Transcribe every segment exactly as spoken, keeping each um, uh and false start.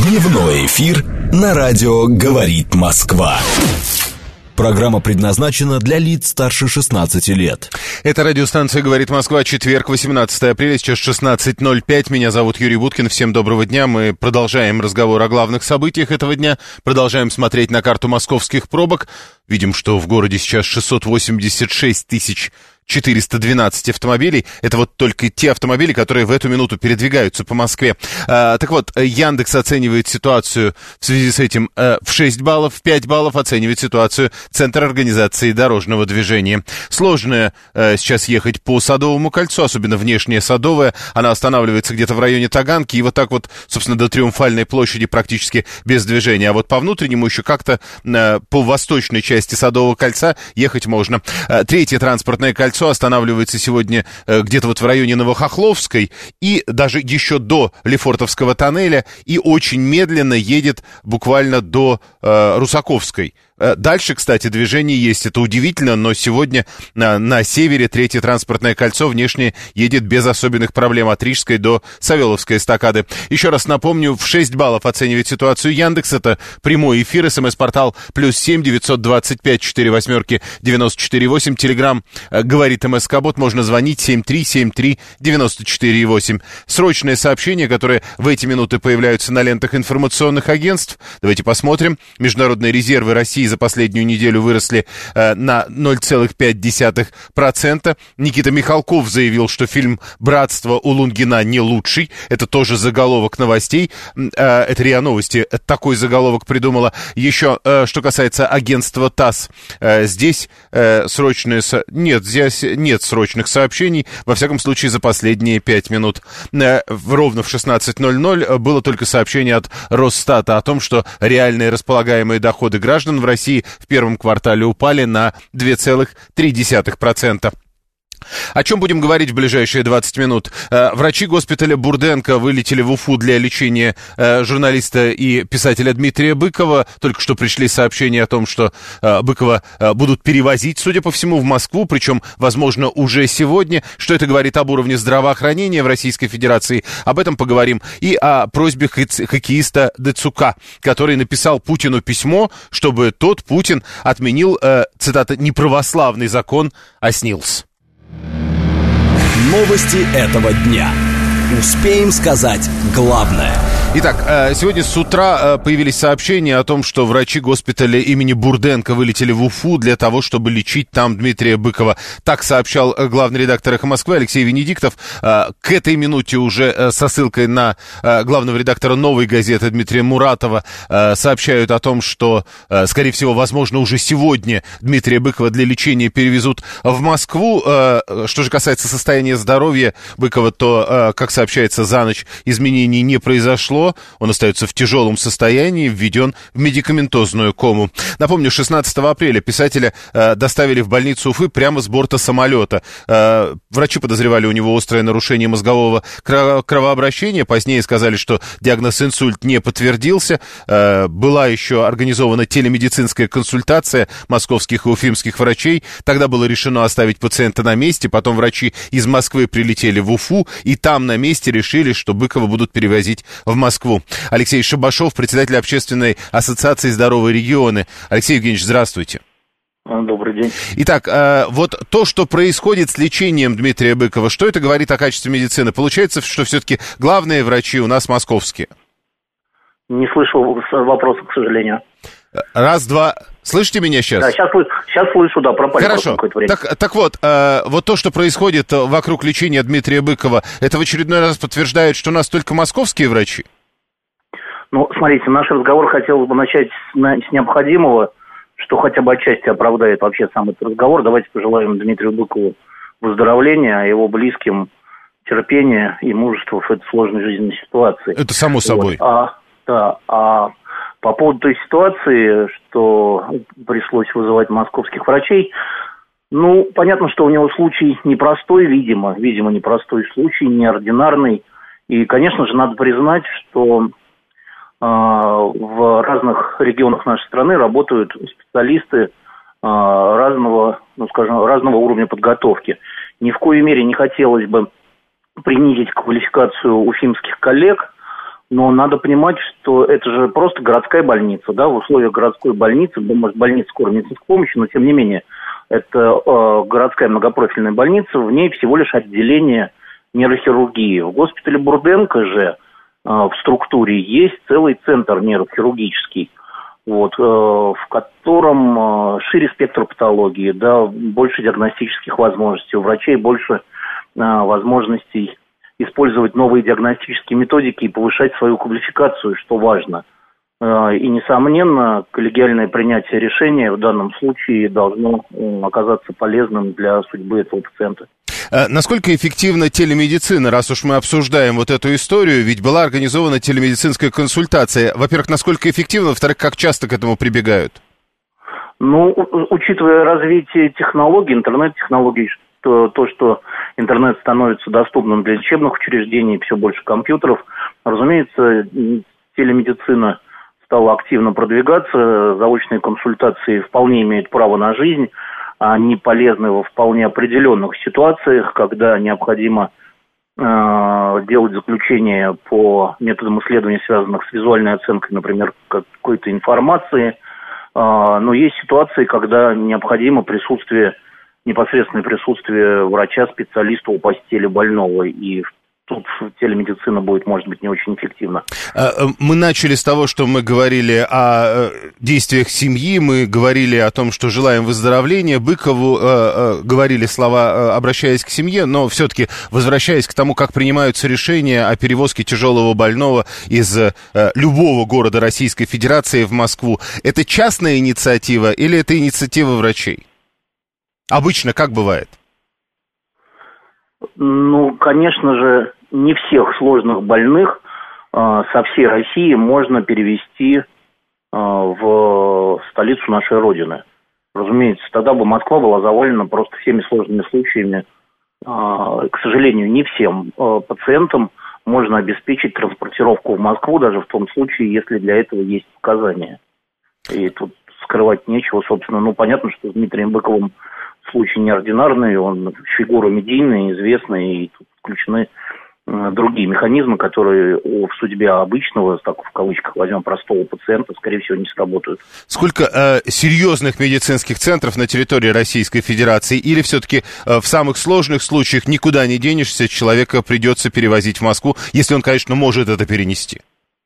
Дневной эфир на радио «Говорит Москва». Программа предназначена для лиц старше шестнадцати лет. Это радиостанция «Говорит Москва», четверг, восемнадцатое апреля, сейчас шестнадцать ноль пять. Меня зовут Юрий Буткин. Всем доброго дня. Мы продолжаем разговор о главных событиях этого дня. Продолжаем смотреть на карту московских пробок. Видим, что в городе сейчас шестьсот восемьдесят шесть тысяч четыреста двенадцать автомобилей. Это вот только те автомобили, которые в эту минуту передвигаются по Москве. А, так вот, Яндекс оценивает ситуацию в связи с этим а, в шесть баллов, в пять баллов оценивает ситуацию Центр организации дорожного движения. Сложно а, сейчас ехать по Садовому кольцу, особенно внешняя Садовая. Она останавливается где-то в районе Таганки, и вот так вот, собственно, до Триумфальной площади практически без движения. А вот по внутреннему еще как-то а, по восточной части Садового кольца ехать можно. А, третье транспортное кольцо останавливается сегодня э, где-то вот в районе Новохохловской и даже еще до Лефортовского тоннеля и очень медленно едет буквально до э, Русаковской. Дальше, кстати, движение есть, это удивительно, но сегодня на, на севере третье транспортное кольцо внешне едет без особенных проблем от Рижской до Савеловской эстакады. Еще раз напомню, в шесть баллов оценивает ситуацию Яндекс, это прямой эфир, смс-портал плюс семь девятьсот двадцать пять четыре восьмерки девяносто четыре восемь, телеграмм говорит МСК-бот, можно звонить семь три семь три девяносто четыре восемь. Срочное сообщение, которое в эти минуты появляются на лентах информационных агентств. Давайте посмотрим. Международные резервы России за последнюю неделю выросли э, на ноль целых пять десятых процента. Никита Михалков заявил, что фильм «Братство» у Лунгина не лучший. Это тоже заголовок новостей. Э, это РИА Новости такой заголовок придумала. Еще, э, что касается агентства ТАСС, э, здесь э, срочные... Со... Нет, здесь нет срочных сообщений. Во всяком случае, за последние пять минут. Э, ровно в шестнадцать ноль ноль было только сообщение от Росстата о том, что реальные располагаемые доходы граждан в России в первом квартале упали на два целых три десятых процента. О чем будем говорить в ближайшие двадцать минут? Врачи госпиталя Бурденко вылетели в Уфу для лечения журналиста и писателя Дмитрия Быкова. Только что пришли сообщения о том, что Быкова будут перевозить, судя по всему, в Москву, причем, возможно, уже сегодня. Что это говорит об уровне здравоохранения в Российской Федерации? Об этом поговорим. И о просьбе хоккеиста Децука, который написал Путину письмо, чтобы тот, Путин, отменил, цитата, «неправославный закон о СНИЛС». Новости этого дня. Успеем сказать главное. Итак, сегодня с утра появились сообщения о том, что врачи госпиталя имени Бурденко вылетели в Уфу для того, чтобы лечить там Дмитрия Быкова. Так сообщал главный редактор «Эхо Москвы» Алексей Венедиктов. К этой минуте уже со ссылкой на главного редактора «Новой газеты» Дмитрия Муратова сообщают о том, что, скорее всего, возможно, уже сегодня Дмитрия Быкова для лечения перевезут в Москву. Что же касается состояния здоровья Быкова, то, как сообщается, за ночь изменений не произошло. Он остается в тяжелом состоянии, введен в медикаментозную кому. Напомню, шестнадцатого апреля писателя э, доставили в больницу Уфы прямо с борта самолета. Э, врачи подозревали у него острое нарушение мозгового крово- кровообращения. Позднее сказали, что диагноз инсульт не подтвердился. Э, была еще организована телемедицинская консультация московских и уфимских врачей. Тогда было решено оставить пациента на месте. Потом врачи из Москвы прилетели в Уфу, и там на месте решили, что Быкова будут перевозить в Москву. Москву. Алексей Шабашов, председатель Общественной ассоциации «Здоровые регионы». Алексей Евгеньевич, здравствуйте. Добрый день. Итак, вот то, что происходит с лечением Дмитрия Быкова, что это говорит о качестве медицины? Получается, что все-таки главные врачи у нас московские? Не слышу вопроса, к сожалению. Раз, два... Слышите меня сейчас? Да, сейчас, сейчас слышу, да, пропали. Хорошо. Так, так вот, э, вот то, что происходит вокруг лечения Дмитрия Быкова, это в очередной раз подтверждает, что у нас только московские врачи? Ну, смотрите, наш разговор хотелось бы начать с, с необходимого, что хотя бы отчасти оправдает вообще сам этот разговор. Давайте пожелаем Дмитрию Быкову выздоровления, а его близким терпения и мужества в этой сложной жизненной ситуации. Это само собой. Вот. А, да, а по поводу той ситуации, что пришлось вызывать московских врачей, ну, понятно, что у него случай непростой, видимо, видимо, непростой случай, неординарный. И, конечно же, надо признать, что в разных регионах нашей страны работают специалисты разного, ну, скажем, разного уровня подготовки. Ни в коей мере не хотелось бы принизить квалификацию уфимских коллег, Но надо понимать, что это же просто городская больница, да, в условиях городской больницы, может, больница скорой медицинской помощи, но тем не менее, это э, городская многопрофильная больница, в ней всего лишь отделение нейрохирургии. В госпитале Бурденко же э, в структуре есть целый центр нейрохирургический, вот, э, в котором э, шире спектр патологии, да, больше диагностических возможностей, у врачей больше э, возможностей использовать новые диагностические методики и повышать свою квалификацию, что важно. И, несомненно, коллегиальное принятие решения в данном случае должно оказаться полезным для судьбы этого пациента. Насколько эффективна телемедицина, раз уж мы обсуждаем вот эту историю, ведь была организована телемедицинская консультация. Во-первых, насколько эффективна, во-вторых, как часто к этому прибегают? Ну, учитывая развитие технологий, интернет-технологий, то, то, что интернет становится доступным для лечебных учреждений, все больше компьютеров, разумеется, телемедицина стала активно продвигаться, заочные консультации вполне имеют право на жизнь, они полезны во вполне определенных ситуациях, когда необходимо э, делать заключение по методам исследований, связанных с визуальной оценкой, например, какой-то информации, э, но есть ситуации, когда необходимо присутствие, непосредственное присутствие врача, специалиста у постели больного, и тут телемедицина будет, может быть, не очень эффективна. Мы начали с того, что мы говорили о действиях семьи, мы говорили о том, что желаем выздоровления. Быкову э, э, говорили слова, обращаясь к семье, но все-таки возвращаясь к тому, как принимаются решения о перевозке тяжелого больного из э, любого города Российской Федерации в Москву. Это частная инициатива или это инициатива врачей? Обычно как бывает? Ну, конечно же, не всех сложных больных э, со всей России можно перевести э, в столицу нашей Родины. Разумеется, тогда бы Москва была завалена просто всеми сложными случаями. Э, к сожалению, не всем э, пациентам можно обеспечить транспортировку в Москву, даже в том случае, если для этого есть показания. И тут скрывать нечего, собственно. Ну, понятно, что с Дмитрием Быковым случай неординарный, он фигура медийная, известная, и тут включены э, другие механизмы, которые о, в судьбе обычного, так в кавычках возьмем, простого пациента, скорее всего, не сработают. Сколько э, серьезных медицинских центров на территории Российской Федерации, или все-таки э, в самых сложных случаях никуда не денешься, человека придется перевозить в Москву, если он, конечно, может это перенести?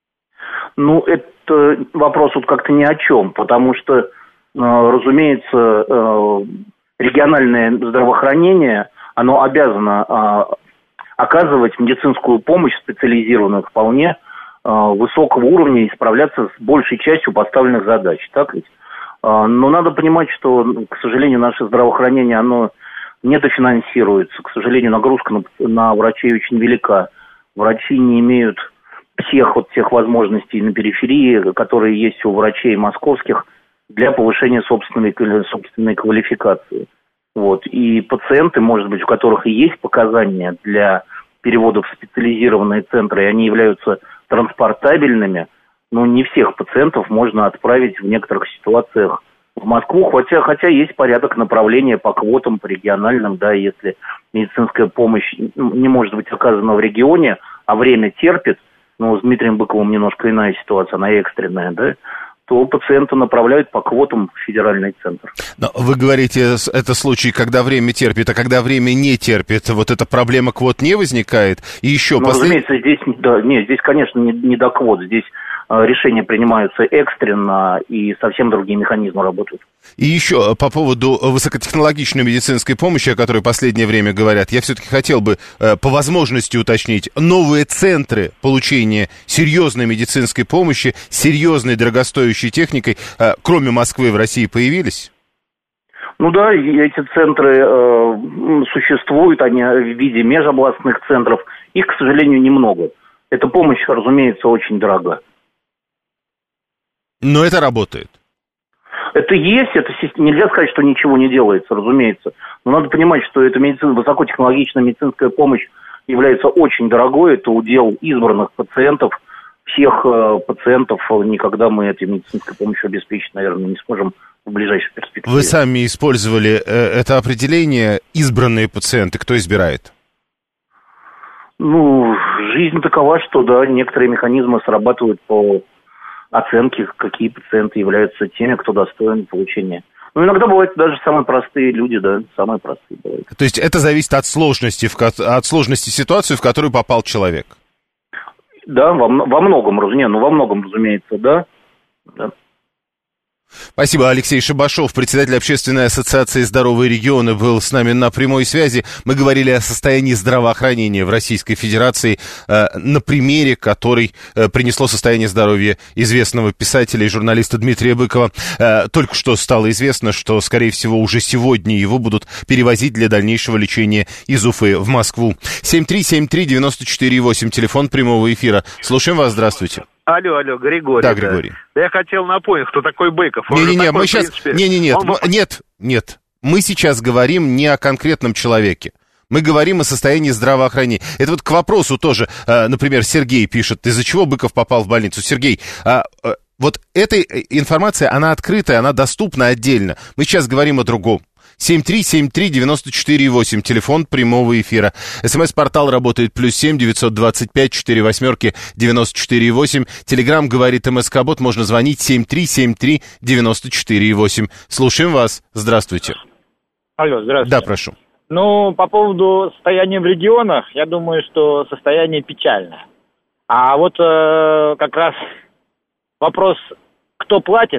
Ну, это вопрос вот как-то ни о чем, потому что, э, разумеется, э, региональное здравоохранение, оно обязано а, оказывать медицинскую помощь специализированную вполне а, высокого уровня и справляться с большей частью поставленных задач, так ведь? А, но надо понимать, что, к сожалению, наше здравоохранение, оно недофинансируется, к сожалению, нагрузка на, на врачей очень велика. Врачи не имеют всех вот тех возможностей на периферии, которые есть у врачей московских, для повышения собственной, собственной квалификации. Вот. И пациенты, может быть, у которых и есть показания для перевода в специализированные центры, и они являются транспортабельными, но не всех пациентов можно отправить в некоторых ситуациях в Москву, хотя, хотя есть порядок направления по квотам, по региональным, да, если медицинская помощь не может быть оказана в регионе, а время терпит, ну, с Дмитрием Быковым немножко иная ситуация, она экстренная, да, то пациента направляют по квотам в федеральный центр. Но вы говорите, это случай, когда время терпит, а когда время не терпит, вот эта проблема квот не возникает? И еще ну, послед... разумеется, здесь, да, нет, здесь, конечно, не, не до квот, здесь э, решения принимаются экстренно, и совсем другие механизмы работают. И еще по поводу высокотехнологичной медицинской помощи, о которой в последнее время говорят, я все-таки хотел бы э, по возможности уточнить, новые центры получения серьезной медицинской помощи, серьезной дорогостоящей техникой, э, кроме Москвы, в России появились? Ну да, эти центры э, существуют, они в виде межобластных центров, их, к сожалению, немного. Эта помощь, разумеется, очень дорога. Но это работает. Это есть, это нельзя сказать, что ничего не делается, разумеется. Но надо понимать, что эта медицина, высокотехнологичная медицинская помощь является очень дорогой, это удел избранных пациентов. Всех э, пациентов никогда мы этой медицинской помощью обеспечить, наверное, не сможем в ближайшей перспективе. Вы сами использовали э, это определение «избранные пациенты». Кто избирает? Ну, жизнь такова, что, да, некоторые механизмы срабатывают по оценке, какие пациенты являются теми, кто достоин получения. Ну, иногда бывают даже самые простые люди, да, самые простые бывают. То есть это зависит от сложности, от сложности ситуации, в которую попал человек? Да, во, во многом, не, ну, во многом, разумеется, да. Да. Спасибо. Алексей Шабашов, председатель Общественной ассоциации «Здоровые регионы», был с нами на прямой связи. Мы говорили о состоянии здравоохранения в Российской Федерации, э, на примере, который э, принесло состояние здоровья известного писателя и журналиста Дмитрия Быкова. Э, только что стало известно, что, скорее всего, уже сегодня его будут перевозить для дальнейшего лечения из Уфы в Москву. семь три семь три девять четыре восемь, телефон прямого эфира. Слушаем вас, здравствуйте. Алло, алло, Григорий. Да, Григорий. Да. Я хотел напомнить, кто такой Быков. Не-не-не, мы сейчас... Не-не-не, он... нет, нет. Мы сейчас говорим не о конкретном человеке. Мы говорим о состоянии здравоохранения. Это вот к вопросу тоже, например, Сергей пишет, из-за чего Быков попал в больницу. Сергей, вот эта информация, она открытая, она доступна отдельно. Мы сейчас говорим о другом. семь три семь три девять четыре восемь, телефон прямого эфира. СМС-портал работает плюс семь девятьсот двадцать пять четыре восьмерки девяносто четыре восемь. Телеграм говорит МСК-бот, можно звонить семь три семь три девять четыре восемь. Слушаем вас. Здравствуйте. Алло, здравствуйте. Да, прошу. Ну, по поводу состояния в регионах, я думаю, что состояние печальное. А вот э, как раз вопрос, кто платит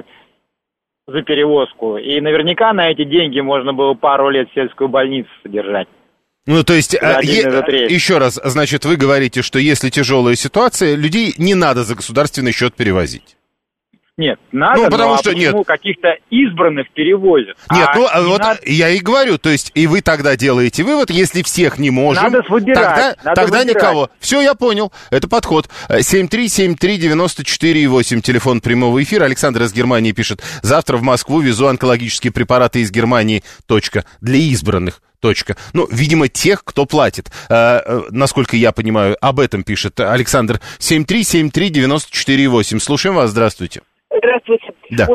за перевозку. И наверняка на эти деньги можно было пару лет сельскую больницу содержать. Ну, то есть, а, е- еще раз, значит, вы говорите, что если тяжелая ситуация, людей не надо за государственный счет перевозить. Нет, надо, ну, потому но что, а почему нет. каких-то избранных перевозят? Нет, а ну, не вот надо... я и говорю, то есть, и вы тогда делаете вывод, если всех не можем, надо выбирать, тогда, надо тогда выбирать. никого. Все, я понял, это подход. семь три семь три девять четыре восемь, телефон прямого эфира. Александр из Германии пишет, завтра в Москву везу онкологические препараты из Германии, точка, для избранных. Точка. Ну, видимо, тех, кто платит. Э, э, насколько я понимаю, об этом пишет Александр. семь три семь три девять четыре восемь. Слушаем вас, здравствуйте. Здравствуйте. Да.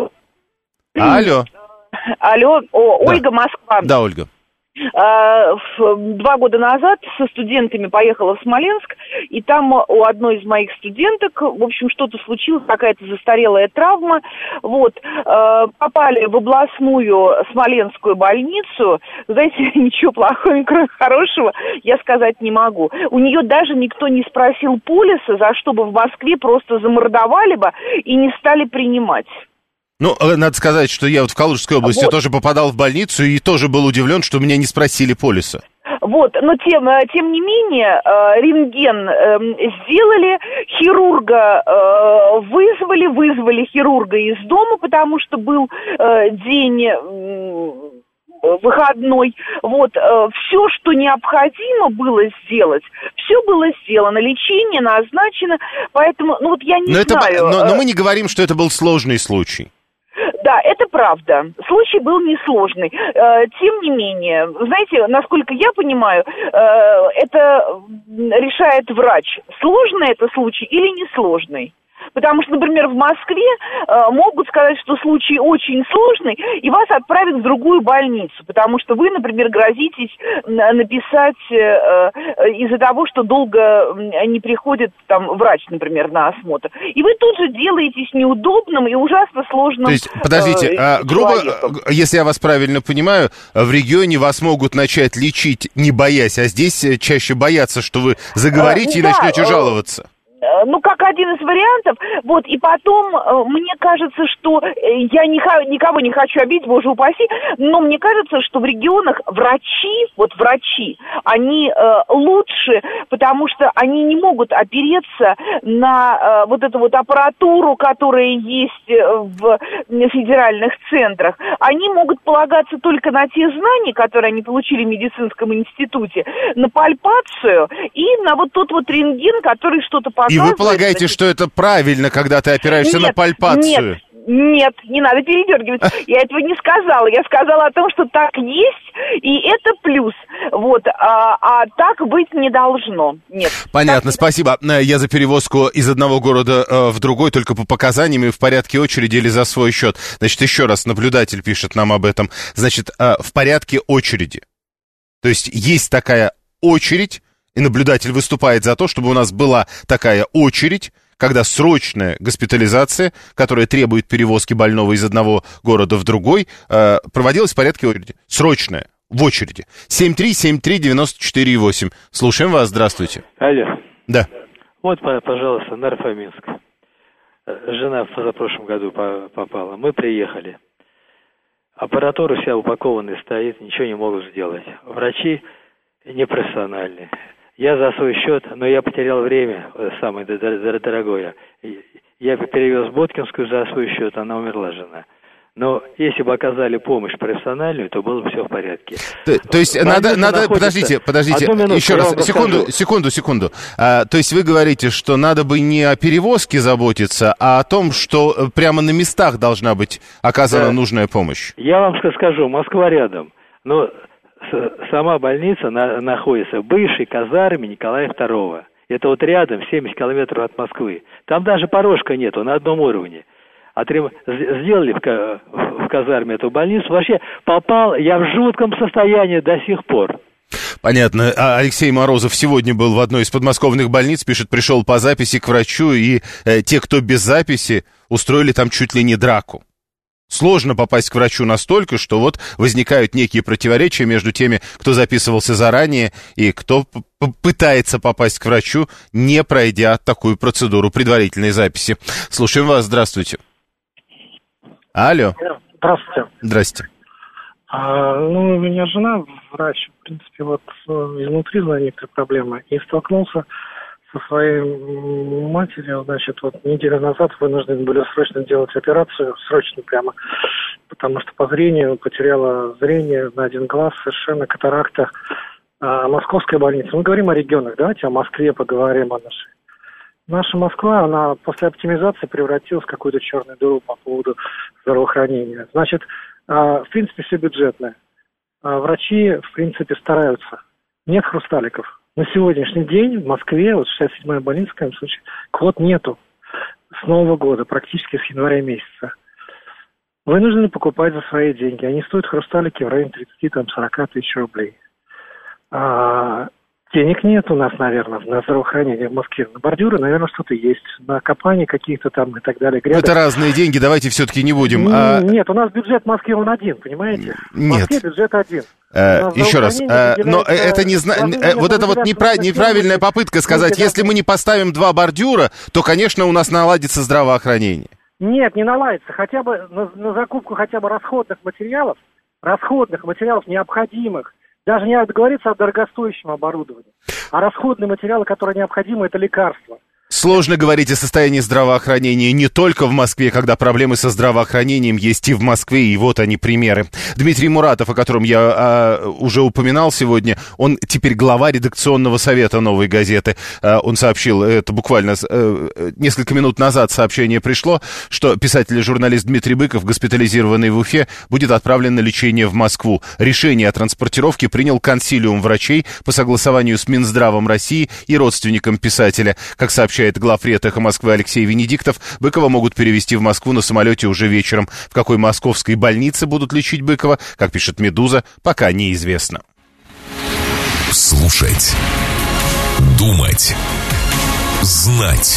Алло. Алло, О, да. Ольга, Москва. Да, Ольга. Два года назад со студентами поехала в Смоленск, и там у одной из моих студенток, в общем, что-то случилось, какая-то застарелая травма, вот, попали в областную смоленскую больницу, знаете, ничего плохого, кроме хорошего, я сказать не могу. У нее даже никто не спросил полиса, за что бы в Москве просто замордовали бы и не стали принимать. Ну, надо сказать, что я вот в Калужской области вот. тоже попадал в больницу и тоже был удивлен, что меня не спросили полиса. Вот, но тем, тем не менее, рентген сделали, хирурга вызвали, вызвали хирурга из дома, потому что был день выходной. Вот, все, что необходимо было сделать, все было сделано, лечение назначено, поэтому, ну вот я не но знаю. Это, но, но мы не говорим, что это был сложный случай. Да, это правда. Случай был несложный. Тем не менее, знаете, насколько я понимаю, это решает врач, сложный это случай или несложный. Потому что, например, в Москве э, могут сказать, что случай очень сложный, и вас отправят в другую больницу, потому что вы, например, грозитесь написать э, э, из-за того, что долго не приходит там врач, например, на осмотр. И вы тут же делаетесь неудобным и ужасно сложным. То есть, подождите, э, а, грубо, если я вас правильно понимаю, в регионе вас могут начать лечить, не боясь, а здесь чаще боятся, что вы заговорите э, и да, начнете жаловаться. Ну, как один из вариантов, вот, и потом, э, мне кажется, что, э, я не, никого не хочу обидеть, боже упаси, но мне кажется, что в регионах врачи, вот врачи, они э, лучше, потому что они не могут опереться на э, вот эту вот аппаратуру, которая есть в федеральных центрах. Они могут полагаться только на те знания, которые они получили в медицинском институте, на пальпацию и на вот тот вот рентген, который что-то показывает. И вы полагаете, что это правильно, когда ты опираешься нет, на пальпацию? Нет, нет, не надо передергивать. Я этого не сказала. Я сказала о том, что так есть, и это плюс. Вот, а, а так быть не должно. Нет. Понятно, так... спасибо. Я за перевозку из одного города э, в другой, только по показаниям и в порядке очереди или за свой счет. Значит, еще раз, наблюдатель пишет нам об этом. Значит, э, в порядке очереди. То есть есть такая очередь, И наблюдатель выступает за то, чтобы у нас была такая очередь, когда срочная госпитализация, которая требует перевозки больного из одного города в другой, э, проводилась в порядке очереди. Срочная, в очереди. семь три семь три девять четыре восемь. Слушаем вас, здравствуйте. Алло. Да. Вот, пожалуйста, Нарфоминск. Жена в позапрошлом году попала. Мы приехали. Аппаратура вся упакованная стоит, ничего не могут сделать. Врачи непрофессиональные. Я за свой счет, но я потерял время, самое дорогое. Я перевез в Боткинскую за свой счет, она умерла, жена. Но если бы оказали помощь профессиональную, то было бы все в порядке. То, то есть надо, надо, подождите, подождите, минуту, еще раз, секунду, секунду, секунду. А, то есть вы говорите, что надо бы не о перевозке заботиться, а о том, что прямо на местах должна быть оказана да. нужная помощь. Я вам скажу, Москва рядом, но сама больница на, находится в бывшей казарме Николая второго. Это вот рядом, семьдесят километров от Москвы. Там даже порожка нету, на одном уровне. Отрем... Сделали в, в казарме эту больницу. Вообще попал, я в жутком состоянии до сих пор. Понятно. А Алексей Морозов сегодня был в одной из подмосковных больниц, пишет, пришел по записи к врачу, и э, те, кто без записи, устроили там чуть ли не драку. Сложно попасть к врачу настолько, что вот возникают некие противоречия между теми, кто записывался заранее, и кто пытается попасть к врачу, не пройдя такую процедуру предварительной записи. Слушаем вас, здравствуйте. Алло. Здравствуйте. Здрасте. А, ну, у меня жена врач, в принципе, вот изнутри знаю некоторые проблемы, и столкнулся со своей матерью, значит, вот неделю назад вынуждены были срочно делать операцию, срочно прямо, потому что по зрению потеряла зрение на один глаз, совершенно катаракта. А, московская больница. Мы говорим о регионах, давайте о Москве поговорим, о нашей. Наша Москва, она после оптимизации превратилась в какую-то черную дыру по поводу здравоохранения. Значит, в принципе, все бюджетное. Врачи, в принципе, стараются. Нет хрусталиков. На сегодняшний день в Москве, вот шестьдесят седьмая больница, в коем случае, квот нету. С Нового года, практически с января месяца. Вынуждены покупать за свои деньги. Они стоят, хрусталики, в районе тридцать-сорок тысяч рублей. А, денег нет у нас, наверное, на здравоохранение в Москве. На бордюры, наверное, что-то есть. На копание каких-то там и так далее. Грядок. Это разные деньги, давайте все-таки не будем. А... Нет, у нас бюджет в Москве он один, понимаете? Нет. В Москве бюджет один. Uh, еще раз, uh, но это не зна... uh, вот это вот непра... неправильная попытка сказать, если мы не поставим два бордюра, то, конечно, у нас наладится здравоохранение. Нет, не наладится. Хотя бы на, на закупку хотя бы расходных материалов, расходных материалов необходимых. Даже не надо говорить о дорогостоящем оборудовании. А расходные материалы, которые необходимы, это лекарства. Сложно говорить о состоянии здравоохранения не только в Москве, когда проблемы со здравоохранением есть и в Москве, и вот они примеры. Дмитрий Муратов, о котором я а, уже упоминал сегодня, он теперь глава редакционного совета «Новой газеты». А, он сообщил, это буквально а, несколько минут назад сообщение пришло, что писатель и журналист Дмитрий Быков, госпитализированный в Уфе, будет отправлен на лечение в Москву. Решение о транспортировке принял консилиум врачей по согласованию с Минздравом России и родственникам писателя. Как сообщает главред «Эхо Москвы» Алексей Венедиктов, Быкова могут перевезти в Москву на самолете уже вечером. В какой московской больнице будут лечить Быкова, как пишет «Медуза», пока неизвестно. Слушать, думать, знать.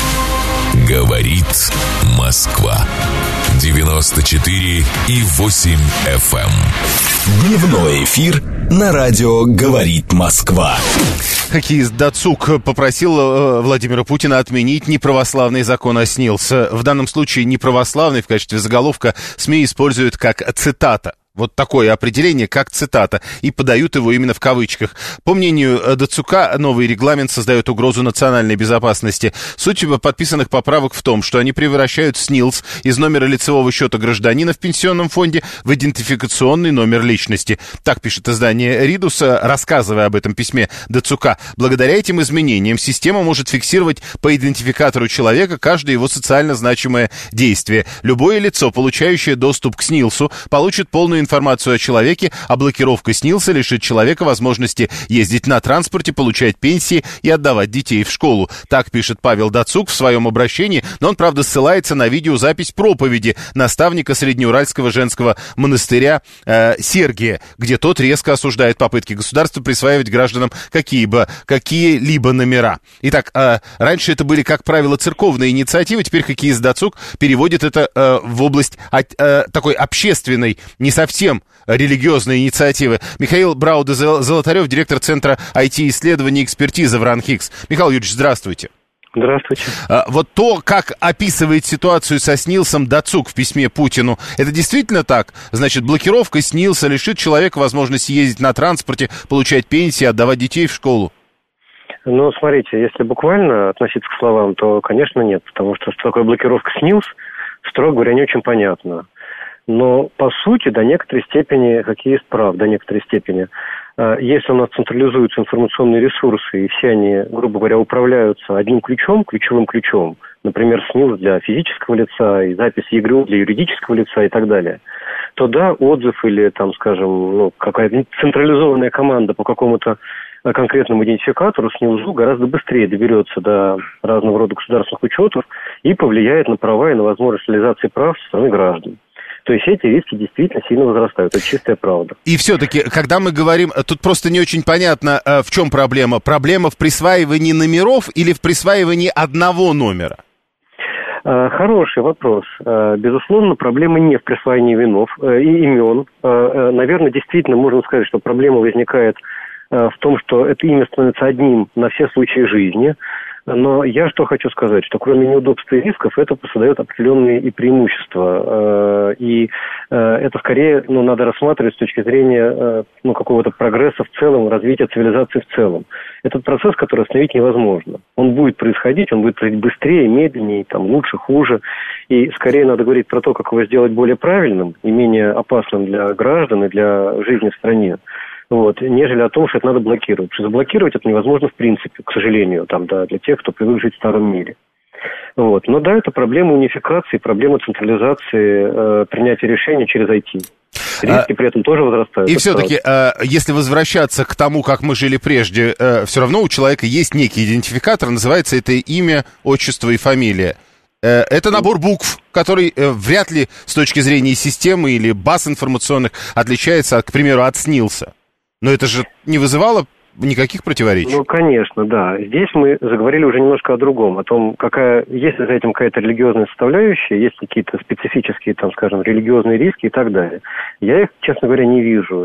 Говорит Москва. девяносто четыре и восемь эф эм. Дневной эфир на радио «Говорит Москва». Хоккеист Дацук попросил э, Владимира Путина отменить неправославный закон о СНИЛС. В данном случае неправославный в качестве заголовка СМИ используют как цитата. Вот такое определение, как цитата, и подают его именно в кавычках. По мнению Дацука, новый регламент создает угрозу национальной безопасности. Суть подписанных поправок в том, что они превращают СНИЛС из номера лицевого счета гражданина в пенсионном фонде в идентификационный номер личности. Так пишет издание «Ридус», рассказывая об этом письме Дацука. Благодаря этим изменениям система может фиксировать по идентификатору человека каждое его социально значимое действие. Любое лицо, получающее доступ к СНИЛСу, получит полную полную информацию о человеке, а блокировка снился лишит человека возможности ездить на транспорте, получать пенсии и отдавать детей в школу. Так пишет Павел Дацук в своем обращении, но он, правда, ссылается на видеозапись проповеди наставника Среднеуральского женского монастыря э, Сергия, где тот резко осуждает попытки государства присваивать гражданам какие-бы, какие-либо номера. Итак, э, раньше это были, как правило, церковные инициативы, теперь хоккеист Дацук переводит это э, в область э, такой общественной, не совсем религиозной инициативы. Михаил Брауде-Золотарев, директор Центра ай ти-исследований и экспертизы в РАНХИКС. Михаил Юрьевич, здравствуйте. Здравствуйте. А, вот то, как описывает ситуацию со СНИЛСом Дацук в письме Путину, это действительно так? Значит, блокировка СНИЛСа лишит человека возможности ездить на транспорте, получать пенсии, отдавать детей в школу? Ну, смотрите, если буквально относиться к словам, то, конечно, нет, потому что что такое блокировка СНИЛС, строго говоря, не очень понятно. Но, по сути, до некоторой степени хоккеист прав, до некоторой степени. Если у нас централизуются информационные ресурсы, и все они, грубо говоря, управляются одним ключом, ключевым ключом, например, СНИЛС для физического лица и запись ЕГРЮ для юридического лица и так далее, то да, отзыв или, там, скажем, ну, какая-то централизованная команда по какому-то конкретному идентификатору СНИЛСу гораздо быстрее доберется до разного рода государственных учетов и повлияет на права и на возможность реализации прав со стороны граждан. То есть эти риски действительно сильно возрастают. Это чистая правда. И все-таки, когда мы говорим, тут просто не очень понятно, в чем проблема. Проблема в присваивании номеров или в присваивании одного номера? Хороший вопрос. Безусловно, проблема не в присваивании винов и имен. Наверное, действительно можно сказать, что проблема возникает в том, что это имя становится одним на все случаи жизни. Но я что хочу сказать, что кроме неудобств и рисков, это создает определенные и преимущества. И это скорее, ну, надо рассматривать с точки зрения, ну, какого-то прогресса в целом, развития цивилизации в целом. Этот процесс, который остановить невозможно. Он будет происходить, он будет происходить быстрее, медленнее, там, лучше, хуже. И скорее надо говорить про то, как его сделать более правильным и менее опасным для граждан и для жизни в стране. Вот, нежели о том, что это надо блокировать. Потому что заблокировать это невозможно в принципе, к сожалению, там, да, для тех, кто привык жить в старом мире. Вот. Но да, это проблема унификации, проблема централизации, э, принятия решений через ай ти. Риски а, при этом тоже возрастают. И все-таки, э, если возвращаться к тому, как мы жили прежде, э, все равно у человека есть некий идентификатор, называется это имя, отчество и фамилия. Э, это набор букв, который э, вряд ли с точки зрения системы или баз информационных отличается, к примеру, от СНИЛСа. Но это же не вызывало никаких противоречий? Ну, конечно, да. Здесь мы заговорили уже немножко о другом, о том, какая, есть ли за этим какая-то религиозная составляющая, есть ли какие-то специфические, там, скажем, религиозные риски и так далее. Я их, честно говоря, не вижу,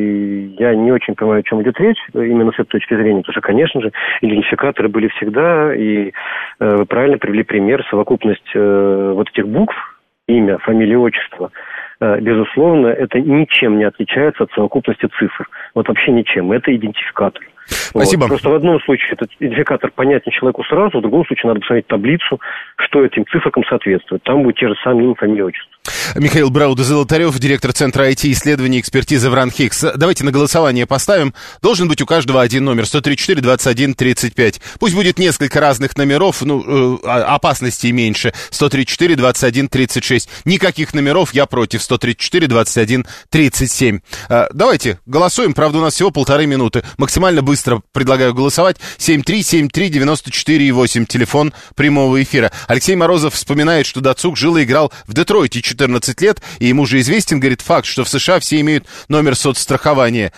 и я не очень понимаю, о чем идет речь, именно с этой точки зрения, потому что, конечно же, идентификаторы были всегда, и э, вы правильно привели пример, совокупность э, вот этих букв, имя, фамилия, отчество, безусловно, это ничем не отличается от совокупности цифр. Вот вообще ничем. Это идентификатор. Спасибо. Вот. Просто в одном случае этот идентификатор понятен человеку сразу, в другом случае надо посмотреть таблицу, что этим цифрам соответствует. Там будет те же самые имя, фамилия, отчество. Михаил Брауде-Золотарев, директор Центра ай ти-исследований и экспертизы в РАНХИКС. Давайте на голосование поставим. Должен быть у каждого один номер, сто тридцать четыре двадцать один тридцать пять. Пусть будет несколько разных номеров, ну, э, опасностей меньше. сто тридцать четыре двадцать один тридцать шесть. Никаких номеров, я против. сто тридцать четыре двадцать один тридцать семь. Э, давайте голосуем, правда, у нас всего полторы минуты. Максимально быстро предлагаю голосовать. семь три семь три девяносто четыре восемь, телефон прямого эфира. Алексей Морозов вспоминает, что Дацук жил и играл в Детройте четырнадцать лет, и ему же известен, говорит, факт, что в США все имеют номер соцстрахования.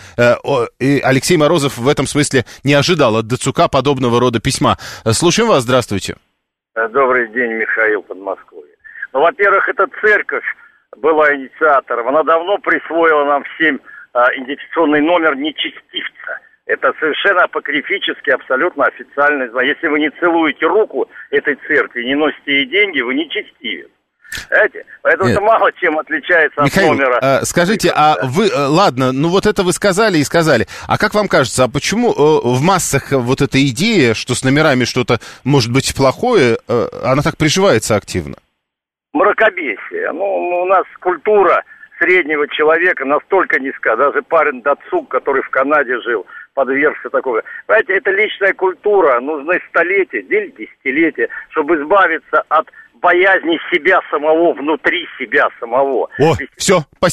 И Алексей Морозов в этом смысле не ожидал от Дацука подобного рода письма. Слушаем вас, здравствуйте. Добрый день, Михаил, Подмосковье. Ну, во-первых, эта церковь была инициатором. Она давно присвоила нам всем а, идентификационный номер нечестивца. Это совершенно апокрифически, абсолютно официальный знак. Если вы не целуете руку этой церкви, не носите ей деньги, вы нечестивец. Знаете? Поэтому Нет. это мало чем отличается Михаил, от номера. А, скажите, а вы, ладно, ну вот это вы сказали и сказали, а как вам кажется, а почему э, в массах вот эта идея, что с номерами что-то может быть плохое, э, она так приживается активно? Мракобесие. Ну, у нас культура среднего человека настолько низка, даже парень Дацук, который в Канаде жил, подвергся такого. Понимаете, это личная культура, нужны столетия, или десятилетия, чтобы избавиться от боязни себя самого, внутри себя самого. О, все, спасибо.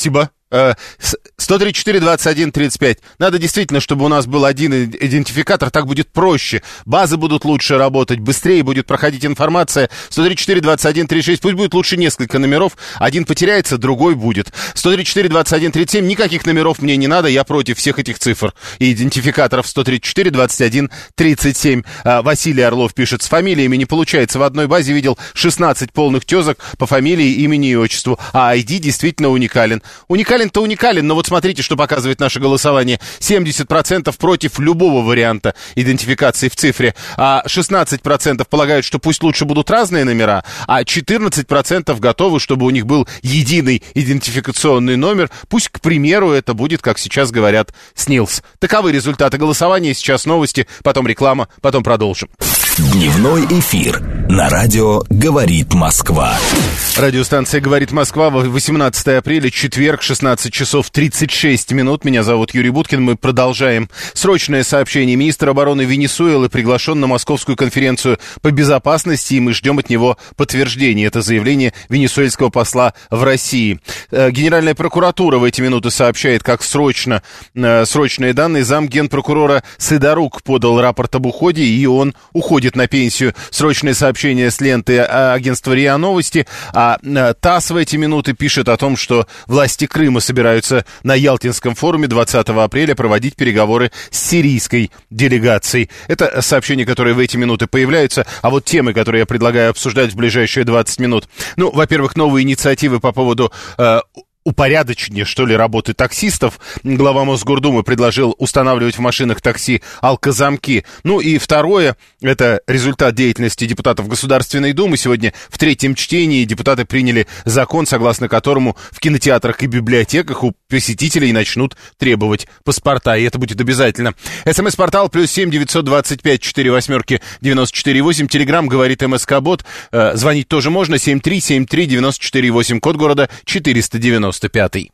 сто тридцать четыре двадцать один тридцать пять. Надо действительно, чтобы у нас был один идентификатор, так будет проще. Базы будут лучше работать, быстрее будет проходить информация. сто тридцать четыре двадцать один тридцать шесть, пусть будет лучше несколько номеров. Один потеряется, другой будет. сто тридцать четыре двадцать один тридцать семь, никаких номеров мне не надо, я против всех этих цифр и идентификаторов. Сто тридцать четыре двадцать один тридцать семь. Василий Орлов пишет, с фамилиями не получается. В одной базе видел шестнадцать полных тезок по фамилии, имени и отчеству. А ай ди действительно уникален. Уникален-то уникален, но вот смотрите, что показывает наше голосование. семьдесят процентов против любого варианта идентификации в цифре, а шестнадцать процентов полагают, что пусть лучше будут разные номера, а четырнадцать процентов готовы, чтобы у них был единый идентификационный номер. Пусть, к примеру, это будет, как сейчас говорят, снилс. Таковы результаты голосования. Сейчас новости, потом реклама, потом продолжим. Дневной эфир на радио «Говорит Москва». Радиостанция «Говорит Москва», восемнадцатое апреля, четверг, шестнадцать часов тридцать шесть минут. Меня зовут Юрий Буткин. Мы продолжаем. Срочное сообщение. Министр обороны Венесуэлы приглашен на Московскую конференцию по безопасности, и мы ждем от него подтверждения. Это заявление венесуэльского посла в России. Генеральная прокуратура в эти минуты сообщает, как срочно, срочные данные. Зам генпрокурора Сидорук подал рапорт об уходе, и он уходит на пенсию. Срочное сообщение с ленты агентства РИА Новости. А ТАСС в эти минуты пишет о том, что власти Крыма собираются на Ялтинском форуме двадцатого апреля проводить переговоры с сирийской делегацией. Это сообщения, которые в эти минуты появляются. А вот темы, которые я предлагаю обсуждать в ближайшие двадцать минут. Ну, во-первых, новые инициативы по поводу э, упорядочение, что ли, работы таксистов. Глава Мосгордумы предложил устанавливать в машинах такси алкозамки. Ну и второе, это результат деятельности депутатов Государственной Думы. Сегодня в третьем чтении депутаты приняли закон, согласно которому в кинотеатрах и библиотеках у посетителей начнут требовать паспорта, и это будет обязательно. СМС-портал плюс семь девятьсот двадцать пять четыре восьмерки девяносто четыре восемь. Телеграм говорит МСК-бот. Э, звонить тоже можно. семь три семь три девяносто четыре восемь. Код города четыреста девяносто пятый.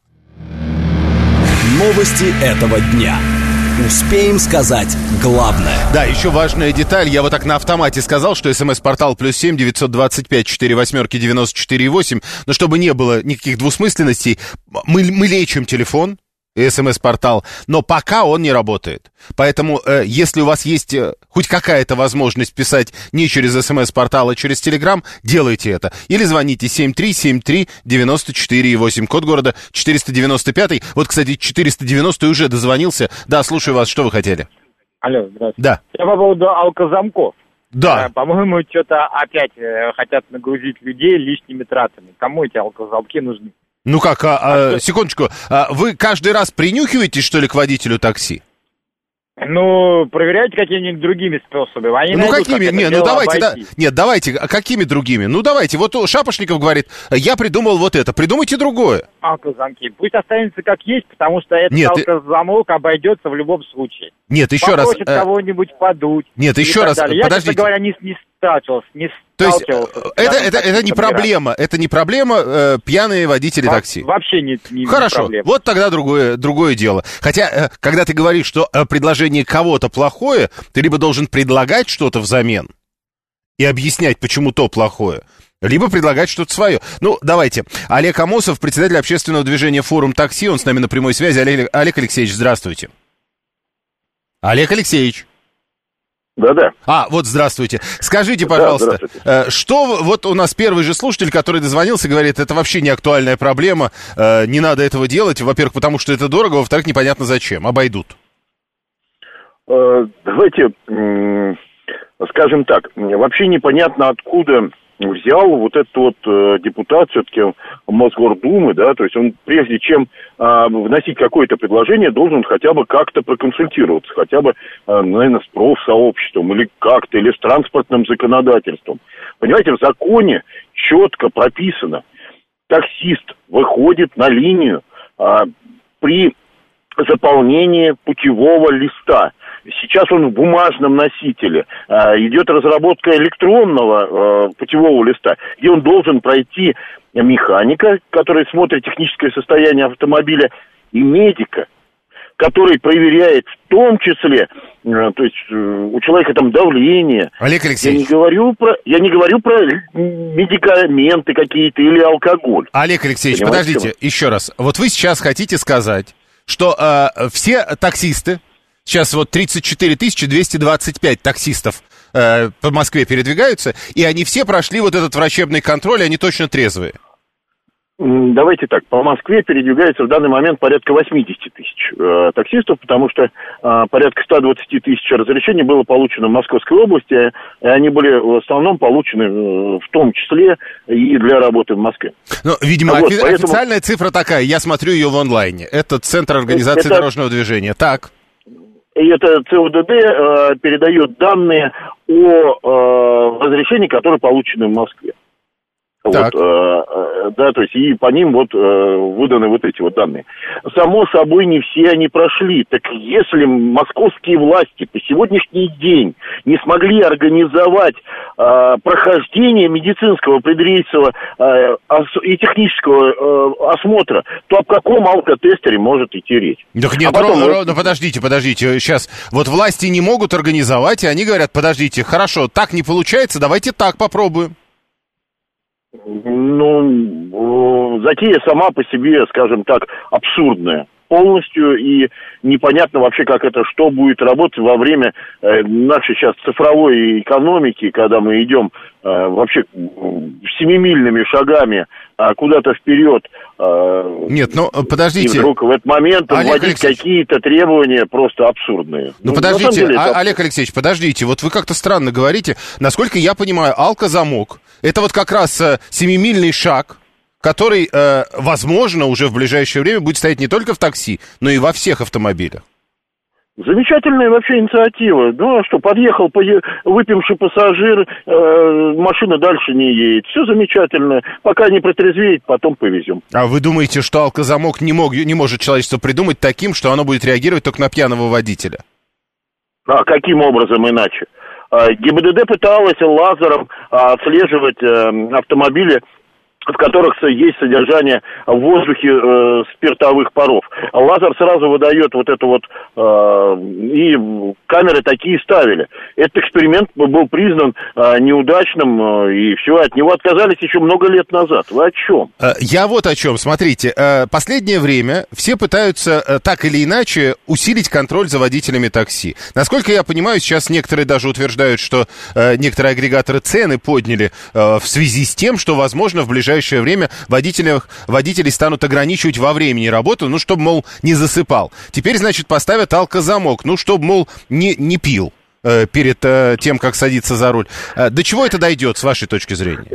Новости этого дня. Успеем сказать главное. Да, еще важная деталь. Я вот так на автомате сказал, что СМС-портал плюс семь девятьсот двадцать пять четыре восьмерки девяносто четыре восемь. Но чтобы не было никаких двусмысленностей, мы, мы лечим телефон, СМС-портал, но пока он не работает. Поэтому, э, если у вас есть э, хоть какая-то возможность писать не через СМС-портал, а через Телеграм, делайте это. Или звоните семь три семь три девяносто четыре восемь, код города четыреста девяносто пятый. Вот, кстати, четыреста девяностый уже дозвонился. Да, слушаю вас, что вы хотели? Алло, здравствуйте. Да. Я по поводу алкозамков. Да. Э, по-моему, что-то опять э, хотят нагрузить людей лишними тратами. Кому эти алкозамки нужны? Ну как, а, а, секундочку, а вы каждый раз принюхиваетесь, что ли, к водителю такси? Ну, проверяйте какими-нибудь другими способами. Они ну, найдут, какими? Как Не, ну, давайте, да, нет, давайте, а какими другими? Ну, давайте, вот Шапошников говорит, я придумал вот это, придумайте другое. Алкозамки. Пусть останется как есть, потому что этот нет, алкозамок ты... обойдется в любом случае. Нет, еще раз... Попросит кого-нибудь подуть. Нет, еще раз, далее. Я, подождите. честно говоря, не, не сталкивался, не То есть, это, это, так, это не проблема, это не проблема э, пьяные водители Во- такси. Вообще не, не Хорошо, не проблема. Вот тогда другое, другое дело. Хотя, э, когда ты говоришь, что э, предложение кого-то плохое, ты либо должен предлагать что-то взамен и объяснять, почему то плохое, либо предлагать что-то свое. Ну, давайте. Олег Амосов, председатель общественного движения «Форум такси», он с нами на прямой связи. Олег, Олег Алексеевич, здравствуйте. Олег Алексеевич. Да-да. А, вот здравствуйте. Скажите, пожалуйста, да, что вот у нас первый же слушатель, который дозвонился, говорит, это вообще не актуальная проблема, не надо этого делать, во-первых, потому что это дорого, во-вторых, непонятно зачем, обойдут. Давайте, скажем так, вообще непонятно, откуда взял вот этот вот э, депутат все-таки Мосгордумы, да, то есть он прежде чем э, вносить какое-то предложение, должен хотя бы как-то проконсультироваться, хотя бы, э, наверное, с профсообществом или как-то, или с транспортным законодательством. Понимаете, в законе четко прописано, таксист выходит на линию э, при заполнении путевого листа. Сейчас он в бумажном носителе. А, идет разработка электронного а, путевого листа, где он должен пройти механика, который смотрит техническое состояние автомобиля, и медика. который проверяет в том числе, то есть у человека там давление. Олег Алексеевич. Я не говорю про, я не говорю про медикаменты какие-то или алкоголь. Олег Алексеевич, Понимаете, подождите, еще раз. Вот вы сейчас хотите сказать, что э, все таксисты, сейчас вот тридцать четыре тысячи двести двадцать пять таксистов э, по Москве передвигаются, и они все прошли вот этот врачебный контроль, и они точно трезвые? Давайте так, по Москве передвигается в данный момент порядка восемьдесят тысяч э, таксистов, потому что э, порядка сто двадцать тысяч разрешений было получено в Московской области, и они были в основном получены э, в том числе и для работы в Москве. Ну, видимо, вот, офи- поэтому... официальная цифра такая, я смотрю ее в онлайне. Это Центр организации это... дорожного движения. Так. И это ЦОДД э, передает данные о э, разрешении, которые получены в Москве. Вот, э, э, да, то есть и по ним вот э, выданы вот эти вот данные. Само собой, не все они прошли. Так если московские власти по сегодняшний день не смогли организовать э, прохождение медицинского предрейсового э, ос- и технического э, осмотра, то об каком алкотестере может идти речь? Так нет, а потом, ро- вот... ро- ну подождите, подождите, сейчас вот власти не могут организовать, и они говорят, подождите, хорошо, так не получается, давайте так попробуем. Ну, затея сама по себе, скажем так, абсурдная полностью, и непонятно вообще, как это, что будет работать во время э, нашей сейчас цифровой экономики, когда мы идем э, вообще семимильными шагами э, куда-то вперед. Э, Нет, ну, подождите. И вдруг в этот момент Олег вводить Алексеевич. какие-то требования просто абсурдные. Ну, Ну, подождите, на самом деле, а- это... Олег Алексеевич, подождите, вот вы как-то странно говорите. Насколько я понимаю, алкозамок — это вот как раз э, семимильный шаг, который, э, возможно, уже в ближайшее время будет стоять не только в такси, но и во всех автомобилях. Замечательная вообще инициатива. Ну, а что, подъехал пое... выпивший пассажир, э, машина дальше не едет. Все замечательно. Пока не протрезвеет, потом повезем. А вы думаете, что алкозамок не, мог, не может человечество придумать таким, что оно будет реагировать только на пьяного водителя? А каким образом иначе? ГИБДД пыталась лазером отслеживать э, автомобили, в которых есть содержание в воздухе э, спиртовых паров. Лазер сразу выдает вот это вот, э, и камеры такие ставили. Этот эксперимент был признан э, неудачным, э, и все, от него отказались еще много лет назад. Вы о чем? Я вот о чем. Смотрите, последнее время все пытаются так или иначе усилить контроль за водителями такси. Насколько я понимаю, сейчас некоторые даже утверждают, что некоторые агрегаторы цены подняли в связи с тем, что, возможно, в ближайшее В ближайшее время водителей, водителей станут ограничивать во времени работы, ну, чтобы, мол, не засыпал. Теперь, значит, поставят алкозамок, ну, чтобы, мол, не, не пил э, перед э, тем, как садиться за руль. Э, до чего это дойдет, с вашей точки зрения?